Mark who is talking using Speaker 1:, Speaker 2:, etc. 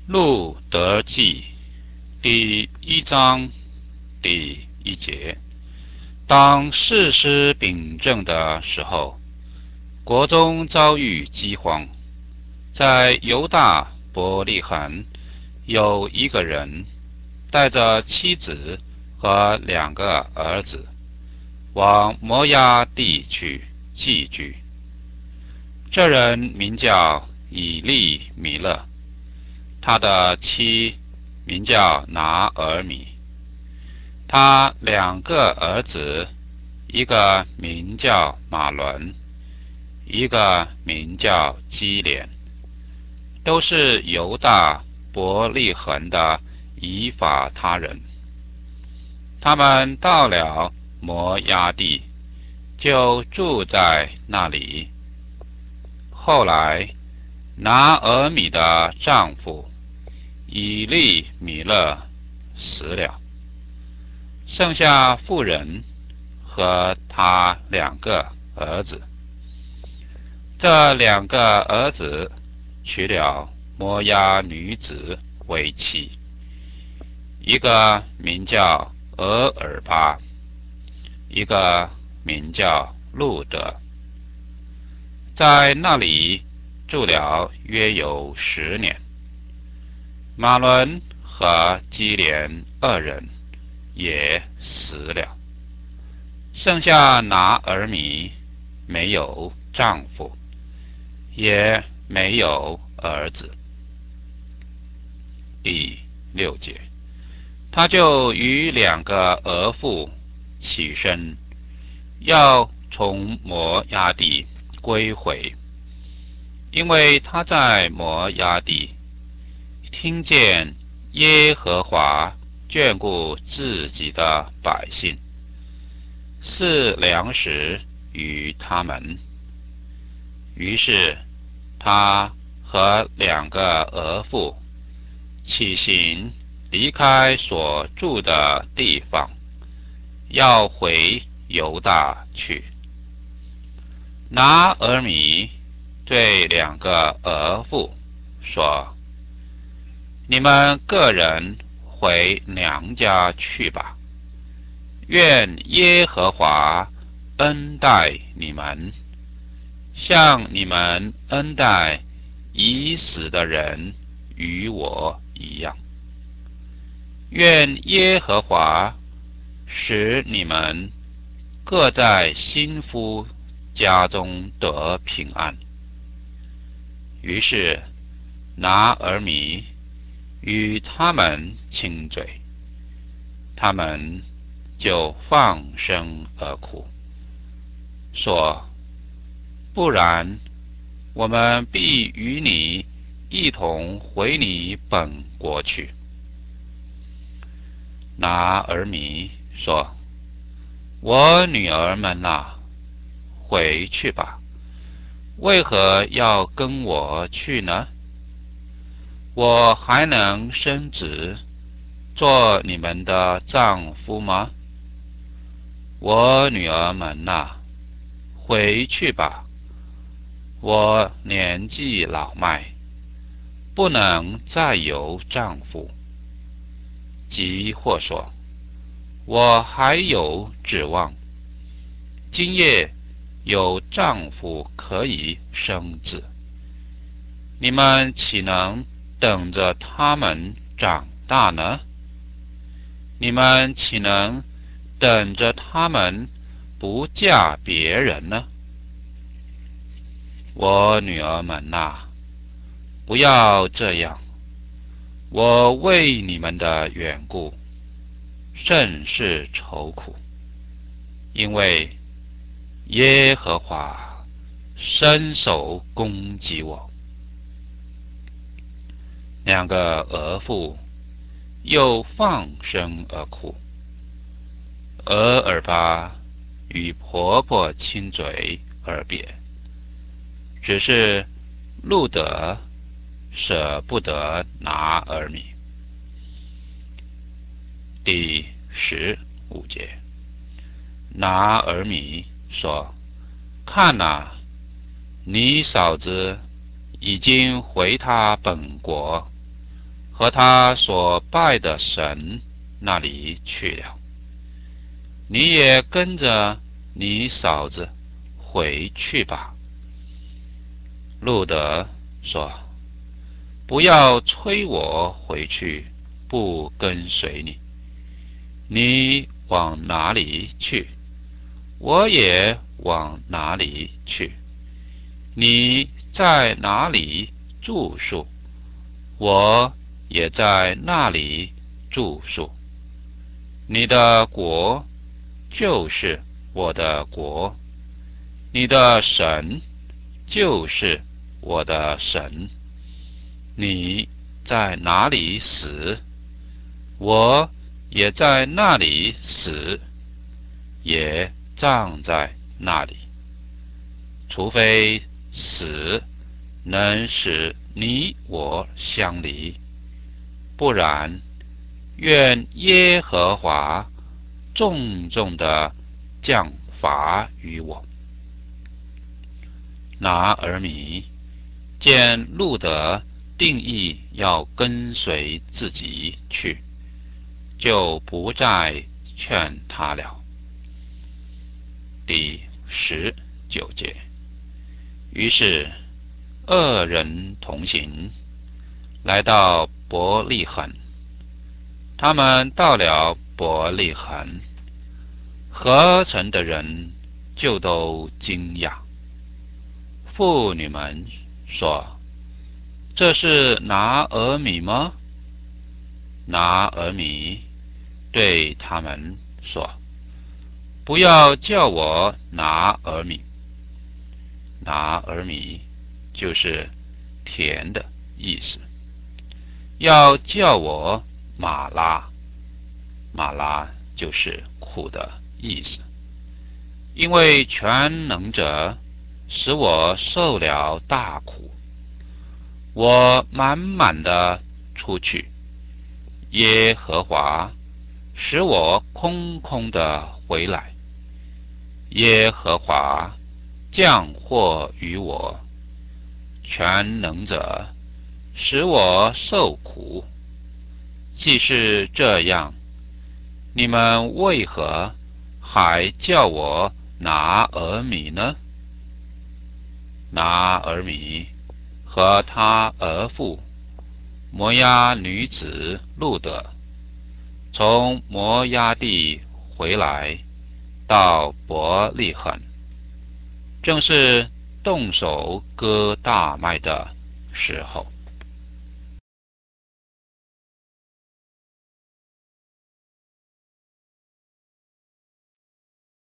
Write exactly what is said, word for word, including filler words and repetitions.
Speaker 1: 路得记第一章第一节：当士师秉政的时候，国中遭遇饥荒，在犹大伯利恒有一个人带着妻子和两个儿子往摩押地去寄居。这人名叫以利米勒，他的妻名叫拿尔米，他两个儿子，一个名叫马伦，一个名叫基连，都是犹大伯利恒的以法他人。他们到了摩押地，就住在那里。后来拿俄米的丈夫以利米勒死了，剩下妇人和他两个儿子。这两个儿子娶了摩押女子为妻，一个名叫俄尔巴，一个名叫路德，在那里住了约有十年。马伦和基连二人也死了，剩下拿尔米没有丈夫，也没有儿子。第六节，他就与两个儿妇起身，要从摩押地归回，因为他在摩押地听见耶和华眷顾自己的百姓，赐粮食与他们。于是他和两个儿妇起行，离开所住的地方，要回犹大去。拿尔米对两个儿妇说：你们个人回娘家去吧，愿耶和华恩待你们，像你们恩待已死的人与我一样。愿耶和华使你们各在新夫家中得平安。于是拿尔米与他们亲嘴，他们就放声而哭，说：不然，我们必与你一同回你本国去。拿尔米说：我女儿们啊，回去吧，为何要跟我去呢？我还能生子，做你们的丈夫吗？我女儿们啊，回去吧，我年纪老迈，不能再有丈夫。即或说，我还有指望，今夜有丈夫可以生子，你们岂能等着他们长大呢？你们岂能等着他们不嫁别人呢？我女儿们啊，不要这样，我为你们的缘故甚是愁苦，因为耶和华伸手攻击我。两个儿妇又放声而哭。俄尔巴与婆婆亲嘴而别，只是路德舍不得拿尔米。第十五节，拿尔米说：看哪，你嫂子已经回她本国， 和他所拜的神那里去了。你也跟着你嫂子回去吧。”路德说：“不要催我回去，不跟随你。你往哪里去，我也往哪里去。你在哪里住宿，我也在那里住宿。你的国就是我的国，你的神就是我的神。你在哪里死，我也在那里死，也葬在那里。除非死能使你我相离，不然，愿耶和华重重的降罚于我。”拿俄米见路德定义要跟随自己去，就不再劝他了。第十九节。于是二人同行，来到伯利恒。他们到了伯利恒，合城的人就都惊讶。妇女们说：“这是拿俄米吗？”拿俄米对他们说：“不要叫我拿俄米。”拿俄米就是甜的意思，要叫我马拉。马拉就是苦的意思，因为全能者使我受了大苦，我满满的出去，耶和华使我空空的回来。耶和华降祸于我，全能者使我受苦。既是这样，你们为何还叫我拿俄米呢？拿俄米和他儿妇摩押女子路德从摩押地回来，到伯利恒，正是动手割大麦的时候。